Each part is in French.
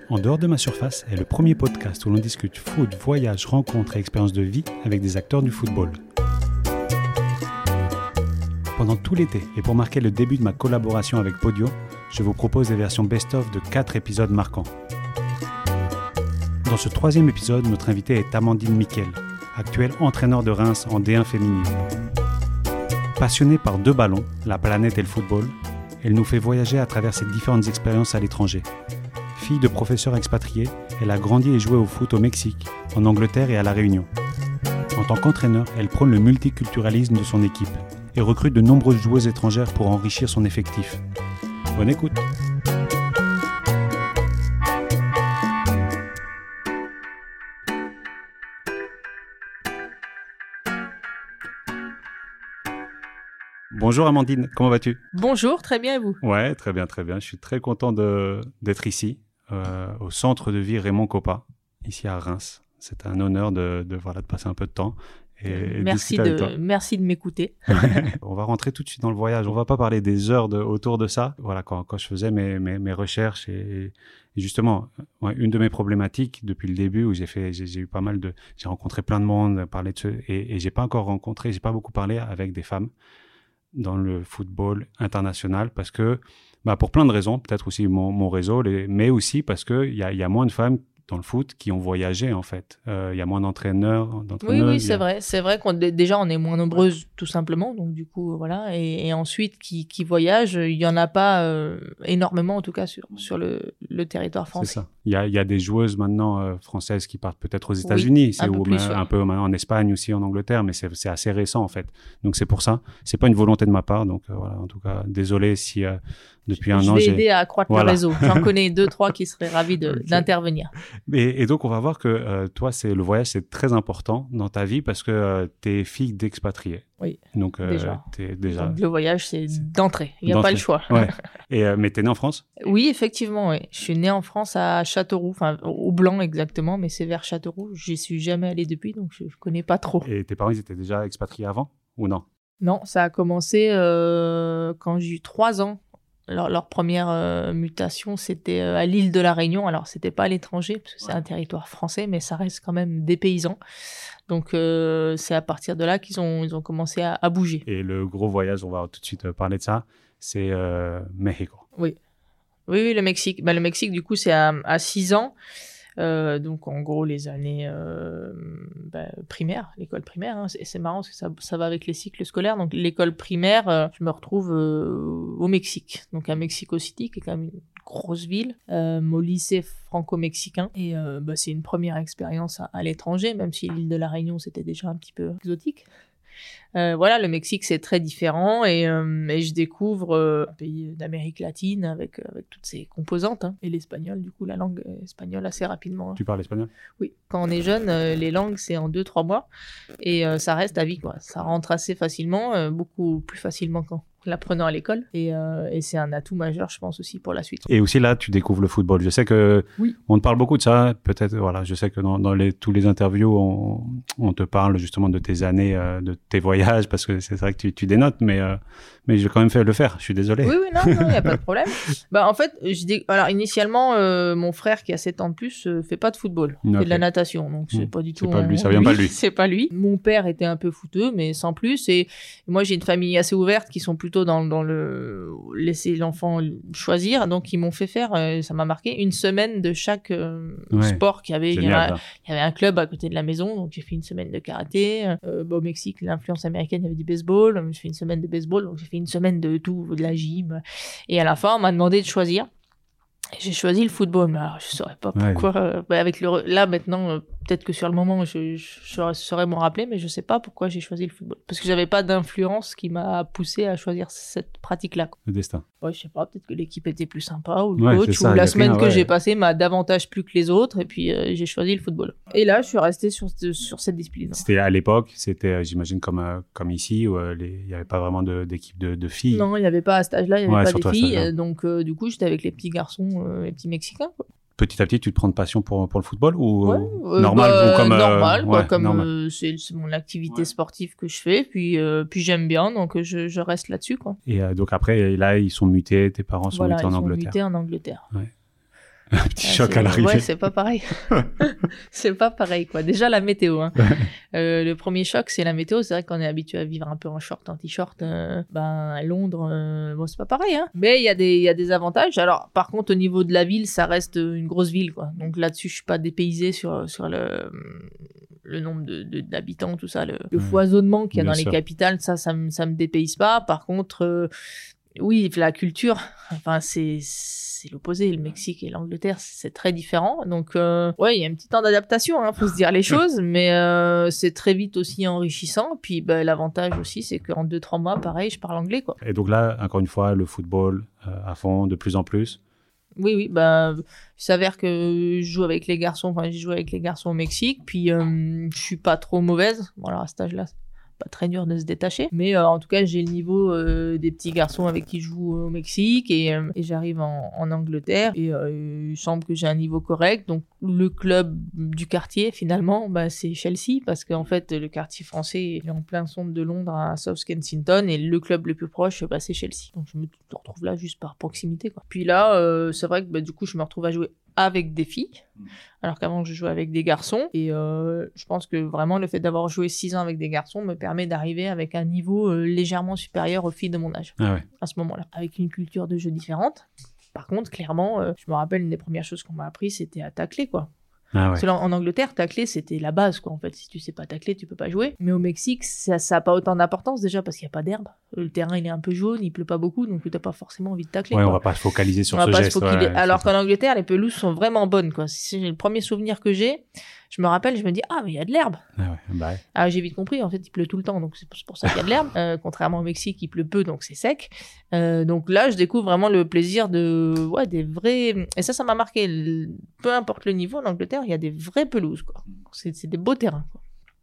En dehors de ma surface est le premier podcast où l'on discute foot, voyage, rencontres et expériences de vie avec des acteurs du football. Pendant tout l'été et pour marquer le début de ma collaboration avec Podio, je vous propose des versions best-of de 4 épisodes marquants. Dans ce 3e épisode, notre invitée est Amandine Miquel, actuelle entraîneur de Reims en D1 féminine. Passionnée par 2 ballons, la planète et le football, elle nous fait voyager à travers ses différentes expériences à l'étranger. Fille de professeur expatrié, elle a grandi et joué au foot au Mexique, en Angleterre et à La Réunion. En tant qu'entraîneur, elle prône le multiculturalisme de son équipe et recrute de nombreuses joueuses étrangères pour enrichir son effectif. Bonne écoute. Bonjour Amandine, comment vas-tu ? Bonjour, très bien et vous ? Ouais, très bien, très bien. Je suis très content d'être ici, au centre de vie Raymond Kopa, ici à Reims. C'est un honneur de passer un peu de temps. Et merci de m'écouter. On va rentrer tout de suite dans le voyage. On va pas parler des heures autour de ça. Voilà, quand je faisais mes recherches et justement, une de mes problématiques depuis le début où j'ai eu pas mal j'ai rencontré plein de monde, parlé de et j'ai pas beaucoup parlé avec des femmes dans le football international parce que, pour plein de raisons, peut-être aussi mon réseau, mais aussi parce que il y a moins de femmes dans le foot qui ont voyagé en fait. Il y a moins d'entraîneurs. Oui, c'est vrai. C'est vrai qu'on déjà on est moins nombreuses tout simplement, donc du coup voilà. Et ensuite qui voyagent, il y en a pas énormément en tout cas sur le territoire français. C'est ça. Il y a des joueuses maintenant françaises qui partent peut-être aux États-Unis, un peu en Espagne aussi, en Angleterre, mais c'est assez récent en fait. Donc c'est pour ça. C'est pas une volonté de ma part, donc voilà. En tout cas, désolé si depuis un an je vais aider à accroître le réseau. J'en connais 2-3 qui seraient ravis d'intervenir. Et donc, on va voir que toi, le voyage, c'est très important dans ta vie parce que tu es fille d'expatriés. Oui, donc, déjà. Donc, le voyage, c'est d'entrée. Il n'y a pas le choix. Ouais. Mais tu es née en France ? Oui, effectivement. Oui. Je suis née en France à Châteauroux, enfin au Blanc exactement, mais c'est vers Châteauroux. J'y suis jamais allée depuis, donc je ne connais pas trop. Et tes parents, ils étaient déjà expatriés avant ou non ? Non, ça a commencé quand j'ai eu 3 ans. Leur première mutation, c'était à l'île de la Réunion. Alors, c'était pas à l'étranger, parce que c'est un territoire français, mais ça reste quand même des paysans. Donc, c'est à partir de là qu'ils ont commencé à bouger. Et le gros voyage, on va tout de suite parler de ça, c'est Mexico. Oui, le Mexique. Le Mexique, du coup, c'est à 6 ans. Donc en gros les années primaires, l'école primaire, hein, c'est marrant parce que ça va avec les cycles scolaires. Donc l'école primaire, je me retrouve au Mexique, donc à Mexico City, qui est quand même une grosse ville, au lycée franco-mexicain, et c'est une première expérience à l'étranger, même si l'île de la Réunion c'était déjà un petit peu exotique. Le Mexique c'est très différent et je découvre un pays d'Amérique latine avec toutes ses composantes, hein, et l'espagnol, du coup la langue espagnole assez rapidement. Tu parles espagnol ? Oui, quand on est jeune, les langues c'est en 2-3 mois et ça reste à vie quoi. Ça rentre assez facilement, beaucoup plus facilement qu'en l'apprenant à l'école et c'est un atout majeur je pense aussi pour la suite. Et aussi là tu découvres le football. Je sais que on te parle beaucoup de ça, peut-être je sais que dans tous les interviews on te parle justement de tes années, de tes voyages, parce que c'est vrai que tu dénotes, mais je vais quand même le faire, je suis désolé. Oui, non, il n'y a pas de problème. En fait, alors initialement, mon frère qui a 7 ans de plus fait pas de football, fait de la natation, donc c'est pas du tout... C'est pas lui, ça vient pas de lui. C'est pas lui. Mon père était un peu footeux, mais sans plus, et moi j'ai une famille assez ouverte qui sont plutôt dans le laisser l'enfant choisir, donc ils m'ont fait faire, ça m'a marqué, une semaine de chaque sport qu'il y avait. Génial, il y avait un club à côté de la maison, donc j'ai fait une semaine de karaté. Au Mexique, l'influence américaine, il y avait du baseball, j'ai fait une semaine de baseball, donc j'ai fait une semaine de tout, de la gym, et à la fin on m'a demandé de choisir. Et j'ai choisi le football, mais alors je saurais pas pourquoi. Avec là maintenant, peut-être que sur le moment je saurais m'en rappeler, mais je sais pas pourquoi j'ai choisi le football, parce que j'avais pas d'influence qui m'a poussé à choisir cette pratique-là. Le destin. Ouais, je sais pas, peut-être que l'équipe était plus sympa, ou le coach, ou la semaine que j'ai passée m'a davantage plu que les autres, et puis j'ai choisi le football. Et là, je suis restée sur cette discipline. C'était à l'époque, j'imagine comme ici, où il y avait pas vraiment d'équipe de filles. Non, il y avait pas à cet âge-là, il y avait pas de filles, donc du coup, j'étais avec les petits garçons, les petits Mexicains, quoi. Petit à petit, tu te prends de passion pour le football ou normal ou comme normal, c'est mon activité sportive que je fais, puis j'aime bien, donc je reste là-dessus, quoi. Et donc après, là, ils sont mutés, tes parents sont mutés en Angleterre. Ils sont mutés en Angleterre. Ouais. Un petit choc à l'arrivée. Ouais, c'est pas pareil. C'est pas pareil, quoi. Déjà, la météo. Hein. Le premier choc, c'est la météo. C'est vrai qu'on est habitué à vivre un peu en short, en t-shirt. À Londres, bon, c'est pas pareil. Hein. Mais il y a des avantages. Alors, par contre, au niveau de la ville, ça reste une grosse ville, quoi. Donc là-dessus, je suis pas dépaysé sur le nombre d'habitants, tout ça, le foisonnement qu'il y a dans les capitales, ça me dépayse pas. Par contre, oui, la culture, enfin, c'est l'opposé. Le Mexique et l'Angleterre, c'est très différent. Donc, ouais, il y a un petit temps d'adaptation, hein, faut se dire les choses, mais c'est très vite aussi enrichissant. Puis, l'avantage aussi, c'est qu'en 2-3 mois, pareil, je parle anglais, quoi. Et donc là, encore une fois, le football à fond, de plus en plus. Oui, il s'avère que je joue avec les garçons, enfin, j'ai joué avec les garçons au Mexique, puis je suis pas trop mauvaise. Bon, alors à cet âge-là, c'est pas très dur de se détacher, mais en tout cas, j'ai le niveau des petits garçons avec qui je joue au Mexique, et j'arrive en Angleterre, et il semble que j'ai un niveau correct. Donc, le club du quartier, finalement, c'est Chelsea, parce qu'en fait, le quartier français est en plein centre de Londres, à South Kensington, et le club le plus proche, c'est Chelsea. Donc, je me retrouve là juste par proximité, quoi. Puis là, c'est vrai que du coup, je me retrouve à jouer avec des filles, alors qu'avant je jouais avec des garçons, et je pense que vraiment le fait d'avoir joué 6 ans avec des garçons me permet d'arriver avec un niveau légèrement supérieur aux filles de mon âge, à ce moment-là, avec une culture de jeu différente. Par contre, clairement, je me rappelle, une des premières choses qu'on m'a appris, c'était à tacler, quoi. Parce que là, en Angleterre, tacler, c'était la base, quoi. En fait, si tu sais pas tacler, tu peux pas jouer. Mais au Mexique, ça a pas autant d'importance, déjà, parce qu'il y a pas d'herbe. Le terrain, il est un peu jaune, il pleut pas beaucoup, donc tu n'as pas forcément envie de tacler. Ouais, quoi. on va pas se focaliser sur ce geste. Alors qu'en Angleterre, les pelouses sont vraiment bonnes, quoi. C'est le premier souvenir que j'ai. Je me rappelle, je me dis, mais il y a de l'herbe. Ah, j'ai vite compris, en fait, il pleut tout le temps, donc c'est pour ça qu'il y a de l'herbe. Contrairement au Mexique, il pleut peu, donc c'est sec. Donc là, je découvre vraiment le plaisir des vrais... Et ça m'a marqué. Peu importe le niveau, en Angleterre, il y a des vraies pelouses, quoi. C'est des beaux terrains, quoi.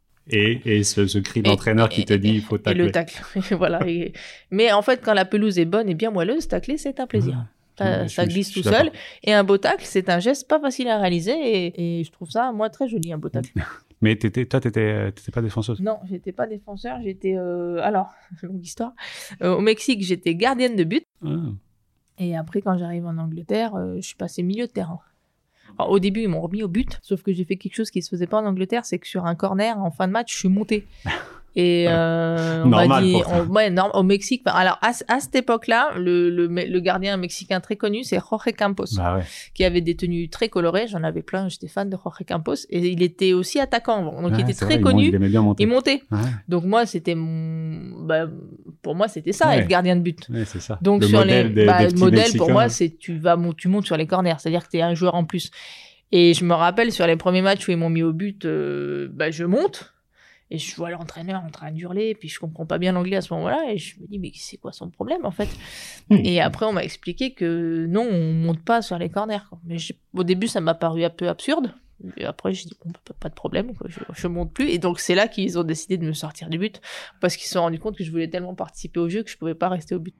Et ce cri d'entraîneur qui te dit, il faut tacler. Et le tacle, voilà. Mais en fait, quand la pelouse est bonne et bien moelleuse, tacler, c'est un plaisir. Ça glisse tout seul. Et un beau tacle, c'est un geste pas facile à réaliser. Et je trouve ça, moi, très joli, un beau tacle. Mais t'étais pas défenseuse? Non, j'étais pas défenseur. J'étais... Alors, longue histoire. Au Mexique, j'étais gardienne de but. Et après, quand j'arrive en Angleterre, je suis passée milieu de terrain. Alors, au début, ils m'ont remis au but. Sauf que j'ai fait quelque chose qui se faisait pas en Angleterre. C'est que sur un corner, en fin de match, je suis montée. Et on m'a dit, au Mexique. Alors à cette époque-là, le gardien mexicain très connu, c'est Jorge Campos, qui avait des tenues très colorées. J'en avais plein, j'étais fan de Jorge Campos, et il était aussi attaquant. Donc il était très connu. Il montait. Donc moi, c'était pour moi, c'était ça, être gardien de but. Ouais, c'est ça. Donc le sur modèle le modèle pour moi, c'est tu montes sur les corners, c'est-à-dire que t'es un joueur en plus. Et je me rappelle sur les premiers matchs où ils m'ont mis au but, je monte. Et je vois l'entraîneur en train d'hurler, puis je comprends pas bien l'anglais à ce moment-là, et je me dis, mais c'est quoi son problème, en fait? Et après, on m'a expliqué que non, on monte pas sur les corners, quoi. Mais au début, ça m'a paru un peu absurde. Et après, j'ai dit, pas de problème, quoi. Je monte plus. Et donc, c'est là qu'ils ont décidé de me sortir du but, parce qu'ils se sont rendus compte que je voulais tellement participer au jeu que je pouvais pas rester au but.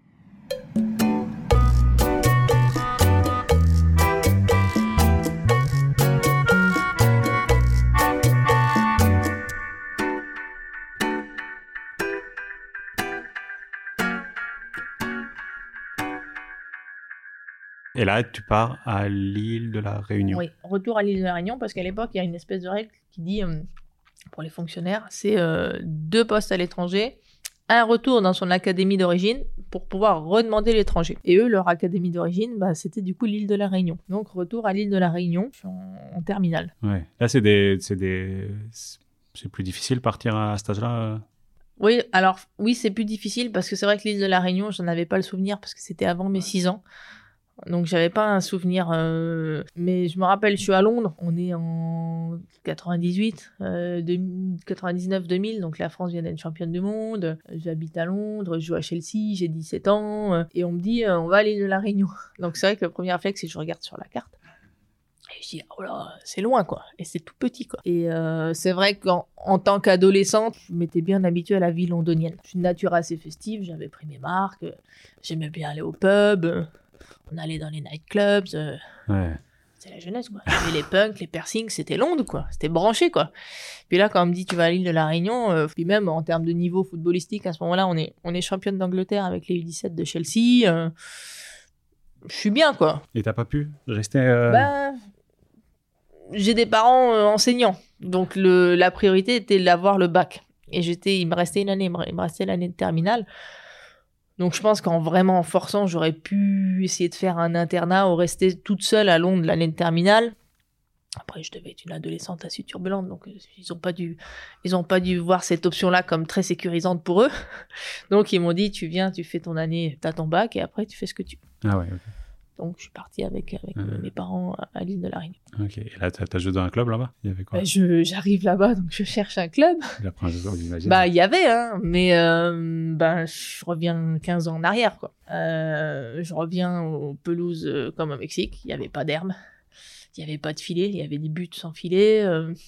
Et là, tu pars à l'île de la Réunion. Oui, retour à l'île de la Réunion, parce qu'à l'époque, il y a une espèce de règle qui dit, pour les fonctionnaires, c'est 2 postes à l'étranger, un retour dans son académie d'origine pour pouvoir redemander l'étranger. Et eux, leur académie d'origine, c'était du coup l'île de la Réunion. Donc, retour à l'île de la Réunion, je suis en terminale. Ouais. Là, c'est plus difficile partir à cet âge-là Oui, alors, oui, c'est plus difficile parce que c'est vrai que l'île de la Réunion, j'en avais pas le souvenir parce que c'était avant mes 6 ans. Donc, j'avais pas un souvenir. Mais je me rappelle, je suis à Londres. On est en 98, 99-2000. Donc, la France vient d'être championne du monde. J'habite à Londres. Je joue à Chelsea. J'ai 17 ans. Et on me dit, on va à l'île de la Réunion. Donc, c'est vrai que le premier réflexe, c'est que je regarde sur la carte. Et je dis, oh là, c'est loin, quoi. Et c'est tout petit, quoi. Et c'est vrai qu'en tant qu'adolescente, je m'étais bien habituée à la vie londonienne. Je suis une nature assez festive. J'avais pris mes marques. J'aimais bien aller au pub. On allait dans les nightclubs. C'est la jeunesse, quoi. Il y avait les punks, les piercings, c'était Londres, quoi. C'était branché, quoi. Puis là, quand on me dit tu vas à l'île de la Réunion, puis même en termes de niveau footballistique, à ce moment-là, on est championne d'Angleterre avec les U17 de Chelsea. je suis bien, quoi. Et t'as pas pu rester J'ai des parents enseignants, donc la priorité était d'avoir le bac. Et il me restait une année, il me restait l'année de terminale. Donc je pense qu'en vraiment forçant, j'aurais pu essayer de faire un internat ou rester toute seule à Londres l'année de terminale. Après, je devais être une adolescente assez turbulente, donc ils ont pas dû voir cette option-là comme très sécurisante pour eux. Donc ils m'ont dit, tu viens, tu fais ton année, t'as ton bac, et après tu fais ce que tu veux. Ah ouais, ok. Donc je suis partie avec mes parents à l'île de la Réunion. Ok, et là t'as joué dans un club là-bas? Il y avait quoi? J'arrive là-bas, donc je cherche un club. La première chose, j'imagine. Il y avait, hein, mais je reviens 15 ans en arrière, quoi. Je reviens aux pelouses comme au Mexique, il n'y avait pas d'herbe. Il n'y avait pas de filet, il y avait des buts sans filet.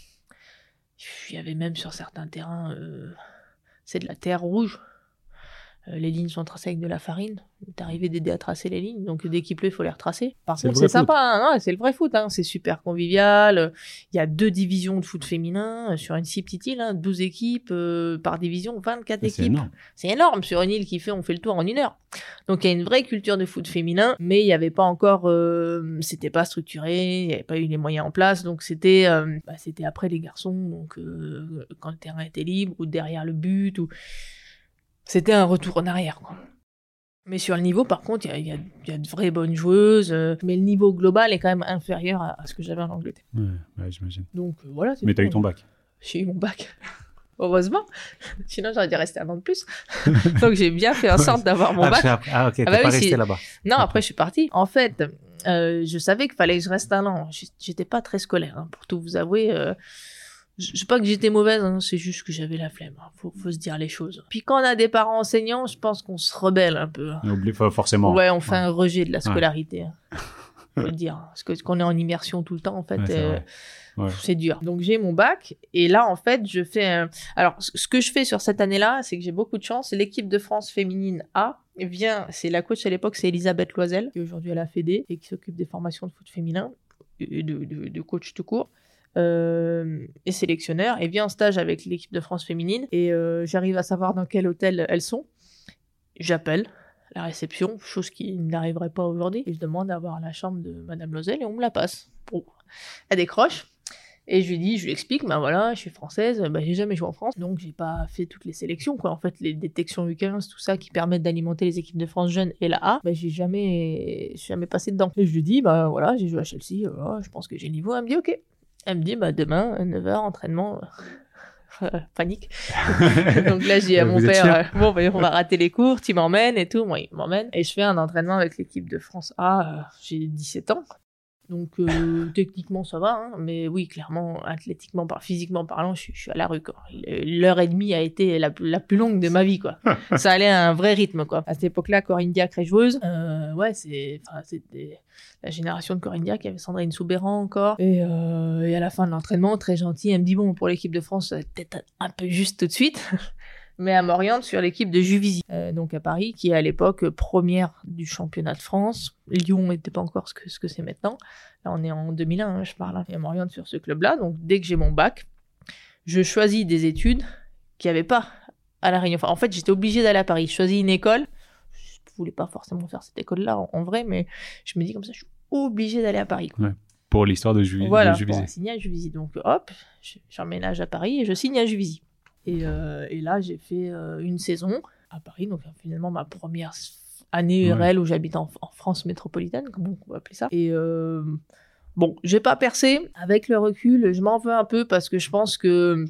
Il y avait même sur certains terrains, c'est de la terre rouge. Les lignes sont tracées avec de la farine. T'es arrivé d'aider à tracer les lignes, donc dès qu'il pleut, il faut les retracer. Par contre, c'est sympa, hein, c'est le vrai foot, hein, c'est super convivial. Il y a 2 divisions de foot féminin sur une si petite île, hein, 12 équipes par division, 24 équipes. Énorme. C'est énorme sur une île on fait le tour en 1 heure. Donc il y a une vraie culture de foot féminin, mais il n'y avait pas encore, c'était pas structuré, il n'y avait pas eu les moyens en place, donc c'était après les garçons, donc quand le terrain était libre ou derrière le but ou c'était un retour en arrière, quoi. Mais sur le niveau, par contre, il y a de vraies bonnes joueuses, mais le niveau global est quand même inférieur à ce que j'avais en Angleterre. Ouais, j'imagine. Donc voilà. Mais t'as eu ton bac? J'ai eu mon bac. Heureusement. Sinon, j'aurais dû rester 1 an de plus. Donc j'ai bien fait en sorte d'avoir mon bac. Ah ok, t'es pas resté là-bas. Non, après je suis partie. En fait, je savais qu'il fallait que je reste 1 an. J'étais pas très scolaire, hein, pour tout vous avouer. Je sais pas que j'étais mauvaise, hein, c'est juste que j'avais la flemme. Hein. Faut se dire les choses. Puis quand on a des parents enseignants, je pense qu'on se rebelle un peu. On oublie forcément. Ouais, on fait un rejet de la scolarité. Hein. Faut le dire. Parce que qu'on est en immersion tout le temps, en fait, c'est dur. Donc j'ai mon bac. Et là, en fait, je fais... Alors, ce que je fais sur cette année-là, c'est que j'ai beaucoup de chance. L'équipe de France féminine A c'est la coach à l'époque, c'est Elisabeth Loisel, qui est aujourd'hui à la Fédé et qui s'occupe des formations de foot féminin, de coach tout court. Et sélectionneur, et vient en stage avec l'équipe de France féminine, et j'arrive à savoir dans quel hôtel elles sont. J'appelle la réception, chose qui n'arriverait pas aujourd'hui, et je demande d'avoir la chambre de Madame Loisel, et on me la passe. Bon. Elle décroche, et je lui explique, voilà, je suis française, j'ai jamais joué en France, donc j'ai pas fait toutes les sélections, quoi. En fait, les détections U15, tout ça, qui permettent d'alimenter les équipes de France jeunes et la A, j'ai jamais passé dedans. Et je lui dis, voilà, j'ai joué à Chelsea, je pense que j'ai le niveau. Elle me dit, ok. Elle me dit, demain, 9h, entraînement, panique. Donc là, je dis à mon père, on va rater les cours, tu m'emmènes et tout. Moi, il m'emmène. Et je fais un entraînement avec l'équipe de France A, j'ai 17 ans. Donc, techniquement, ça va, hein, mais oui, clairement, physiquement parlant, je suis à la rue, quoi. L'heure et demie a été la plus longue de ma vie, quoi. Ça allait à un vrai rythme, quoi. À cette époque-là, Corinne Diacre est joueuse. C'était la génération de Corinne Diacre, il y avait Sandrine Soubéran encore. Et à la fin de l'entraînement, très gentille, elle me dit, bon, pour l'équipe de France, ça va peut-être un peu juste tout de suite. Mais elle m'oriente sur l'équipe de Juvisy, donc à Paris, qui est à l'époque première du championnat de France. Lyon n'était pas encore ce que c'est maintenant. Là, on est en 2001, hein, je parle. Hein. Et elle m'oriente sur ce club-là. Donc, dès que j'ai mon bac, je choisis des études qu'il n'y avait pas à La Réunion. Enfin, en fait, j'étais obligée d'aller à Paris. Je choisis une école. Je ne voulais pas forcément faire cette école-là en vrai, mais je me dis comme ça, je suis obligée d'aller à Paris, quoi. Ouais, pour l'histoire de Juvisy. Voilà, pour signer à Juvisy. Donc, hop, j'emménage à Paris et je signe à Juvisy. Et là, j'ai fait une saison à Paris, donc finalement ma première année réelle où j'habite en France métropolitaine, comme on va appeler ça. Et j'ai pas percé. Avec le recul, je m'en veux un peu parce que je pense que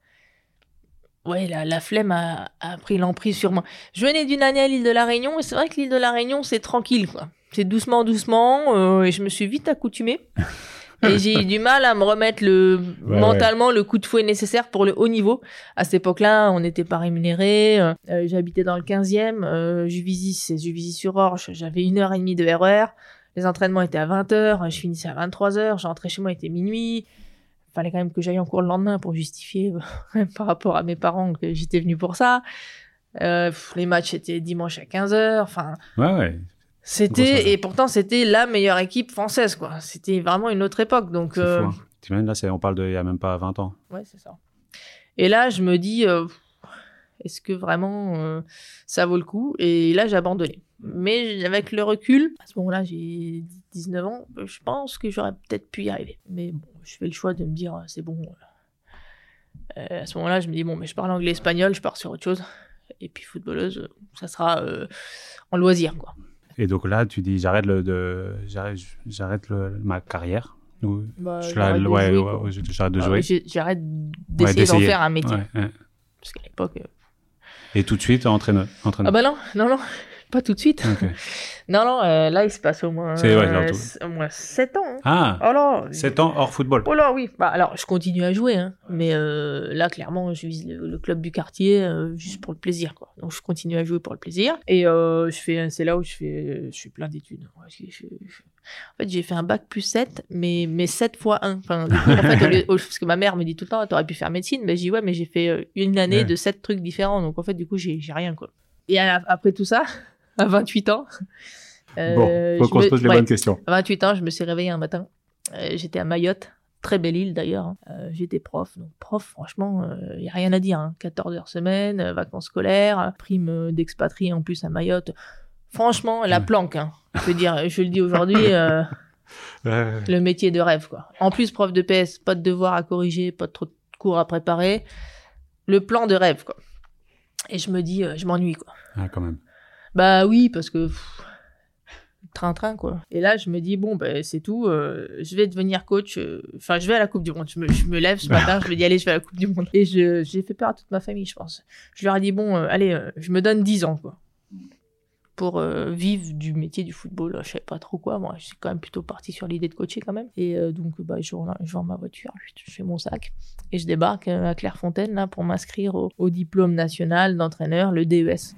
la flemme a pris l'emprise sur moi. Je venais d'une année à l'île de la Réunion, et c'est vrai que l'île de la Réunion, c'est tranquille, quoi. C'est doucement, et je me suis vite accoutumée. Et j'ai eu du mal à me remettre mentalement le coup de fouet nécessaire pour le haut niveau. À cette époque-là, on n'était pas rémunérés. J'habitais dans le 15e. Juvisy, c'est Juvisy-sur-Orge. J'avais 1h30 de RER. Les entraînements étaient à 20h. Je finissais à 23h. J'entrais chez moi, il était minuit. Il fallait quand même que j'aille en cours le lendemain pour justifier par rapport à mes parents que j'étais venue pour ça. Les matchs étaient dimanche à 15h. Enfin... Ouais. Et pourtant, c'était la meilleure équipe française, quoi. C'était vraiment une autre époque, donc... C'est fou, hein. T'imagines, là, on parle il y a même pas 20 ans. Ouais, c'est ça. Et là, je me dis, est-ce que vraiment ça vaut le coup ? Et là, j'ai abandonné. Mais avec le recul, à ce moment-là, j'ai 19 ans, je pense que j'aurais peut-être pu y arriver. Mais bon, je fais le choix de me dire, c'est bon. À ce moment-là, je me dis, bon, mais je parle anglais, espagnol, je pars sur autre chose. Et puis footballeuse, ça sera en loisir, quoi. Et donc là, tu dis, j'arrête ma carrière. J'arrête de jouer. J'arrête d'essayer d'en faire un métier. Ouais. Parce qu'à l'époque... Et tout de suite, entraîneur. Ah bah non, pas tout de suite. Okay. Non, là, il se passe au moins 7 ans. Hein. Ah, oh là, 7 ans hors football. Oh là, oui. Bah, alors, je continue à jouer, hein, mais là, clairement, je vise le club du quartier juste pour le plaisir, quoi. Donc, je continue à jouer pour le plaisir. Et c'est là où je fais plein d'études. En fait, j'ai fait un bac plus 7, mais 7 fois 1. Enfin, du coup, en fait, parce que ma mère me dit tout le temps, t'aurais pu faire médecine. Mais je dis, ouais, mais j'ai fait une année de 7 trucs différents. Donc, en fait, du coup, j'ai rien, quoi. Et après tout ça, à 28 ans... faut qu'on se pose les bonnes questions. À 28 ans, je me suis réveillée un matin. J'étais à Mayotte, très belle île d'ailleurs. J'étais prof. Donc, prof, franchement, il n'y a rien à dire. Hein. 14 heures semaine, vacances scolaires, prime d'expatrié en plus à Mayotte. Franchement, la planque. Hein. Je le dis aujourd'hui, le métier de rêve, quoi. En plus, prof de PS, pas de devoirs à corriger, pas trop de cours à préparer. Le plan de rêve, quoi. Et je me dis, je m'ennuie, quoi. Ah, quand même. Bah oui, parce que... train, quoi. Et là, je me dis, bon, c'est tout. Je vais devenir coach. Enfin, je vais à la Coupe du Monde. Je me lève ce matin, je me dis, allez, je vais à la Coupe du Monde. Et j'ai fait peur à toute ma famille, je pense. Je leur ai dit, bon, allez, je me donne 10 ans, quoi. Pour vivre du métier du football. Je savais pas trop quoi. Moi, je suis quand même plutôt partie sur l'idée de coacher, quand même. Et donc, je vends ma voiture, je fais mon sac. Et je débarque à Clairefontaine, là, pour m'inscrire au diplôme national d'entraîneur, le DES.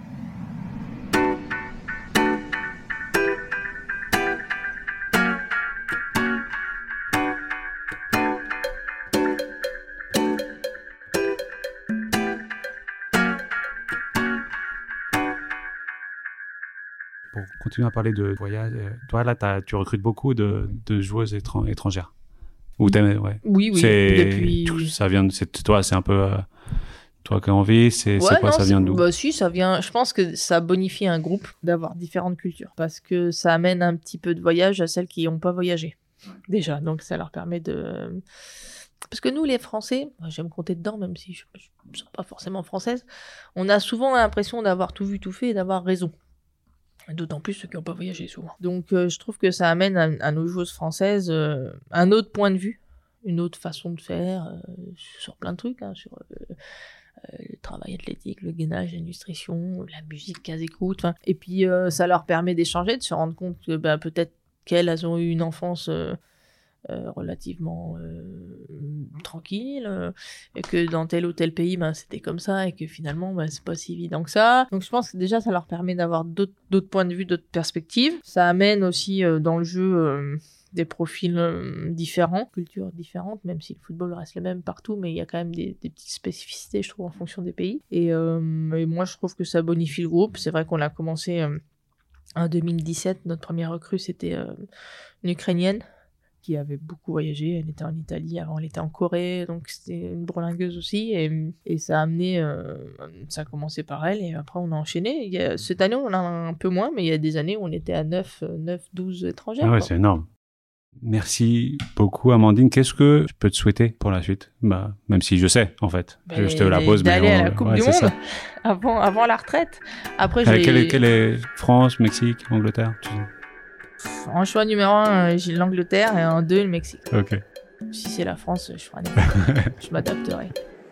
Pour continuer à parler de voyage, toi là, tu recrutes beaucoup de joueuses étrangères. Ou ouais. Oui. Depuis... Ça vient c'est toi, c'est un peu toi qui as envie. C'est quoi, ça vient d'où? Bah si, ça vient. Je pense que ça bonifie un groupe d'avoir différentes cultures parce que ça amène un petit peu de voyage à celles qui n'ont pas voyagé déjà. Donc ça leur permet de. Parce que nous, les Français, je vais me compter dedans, même si je ne suis pas forcément française, on a souvent l'impression d'avoir tout vu, tout fait et d'avoir raison. D'autant plus ceux qui n'ont pas voyagé souvent. Donc je trouve que ça amène à nos joueuses françaises un autre point de vue, une autre façon de faire sur plein de trucs, hein, sur le travail athlétique, le gainage, la nutrition, la musique qu'elles écoutent. Et puis ça leur permet d'échanger, de se rendre compte que peut-être qu'elles ont eu une enfance relativement tranquille et que dans tel ou tel pays c'était comme ça et que finalement c'est pas si évident que ça. Donc je pense que déjà ça leur permet d'avoir d'autres points de vue, d'autres perspectives. Ça amène aussi dans le jeu des profils différents, cultures différentes, même si le football reste le même partout, mais il y a quand même des petites spécificités, je trouve, en fonction des pays. Et moi je trouve que ça bonifie le groupe. C'est vrai qu'on a commencé en 2017, notre première recrue c'était une Ukrainienne qui avait beaucoup voyagé. Elle était en Italie, avant elle était en Corée, donc c'était une bourlingueuse aussi, et ça a amené, ça a commencé par elle, et après on a enchaîné. Cette année on en a un peu moins, mais il y a des années où on était à 9-12 étrangères. Ah ouais, c'est énorme. Merci beaucoup Amandine. Qu'est-ce que je peux te souhaiter pour la suite? Même si je sais, en fait. Je te la pose. D'aller à la Coupe du Monde avant la retraite. Après, quelle est France, Mexique, Angleterre? En choix numéro 1, j'ai l'Angleterre et en 2, le Mexique. Ok. Si c'est la France, je ferai un effort. Je m'adapterai.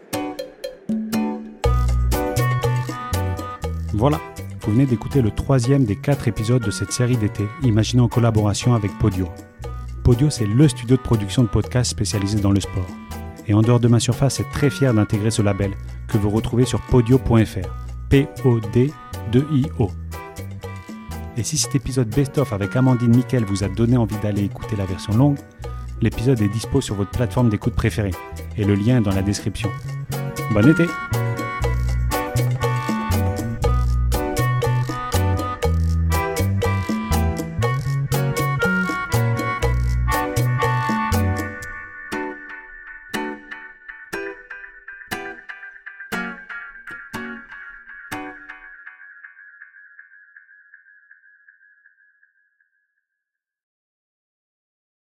Voilà, vous venez d'écouter le 3e des 4 épisodes de cette série d'été, imaginée en collaboration avec Podio. Podio, c'est le studio de production de podcasts spécialisé dans le sport. Et En dehors de ma surface est très fier d'intégrer ce label, que vous retrouvez sur podio.fr. P-O-D-2-I-O. Et si cet épisode best-of avec Amandine Nickel vous a donné envie d'aller écouter la version longue, l'épisode est dispo sur votre plateforme d'écoute préférée et le lien est dans la description. Bon été!